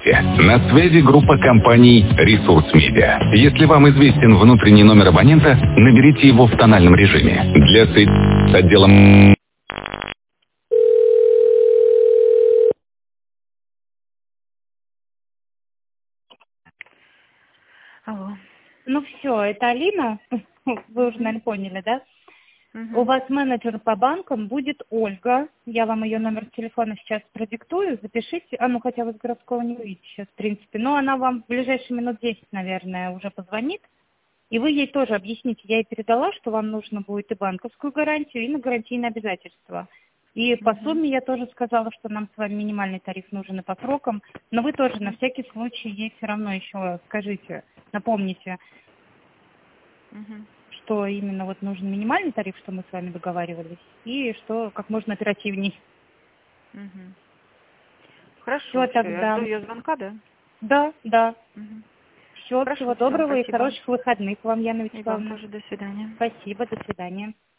Здравствуйте. На связи группа компаний «Ресурс Медиа». Если вам известен внутренний номер абонента, наберите его в тональном режиме. Для соединения с отделом... Алло. Ну все, это Алина. Вы уже, наверное, поняли, да? У вас менеджер по банкам будет Ольга. Я вам ее номер телефона сейчас продиктую. Запишите. Хотя вы с городского не увидите сейчас, в принципе. Но она вам в ближайшие минут 10, наверное, уже позвонит. И вы ей тоже объясните. Я ей передала, что вам нужно будет и банковскую гарантию, и на гарантийные обязательства. И по сумме я тоже сказала, что нам с вами минимальный тариф нужен и по срокам. Но вы тоже на всякий случай ей все равно еще скажите, напомните, что именно вот нужен минимальный тариф, что мы с вами договаривались, и что как можно оперативней. Хорошо, Все, тогда. Я жду ее звонка, да? Да. Все, Хорошо, всего доброго и спасибо. хороших выходных вам, Яна И вам Вячеславовна. тоже до свидания. Спасибо, до свидания.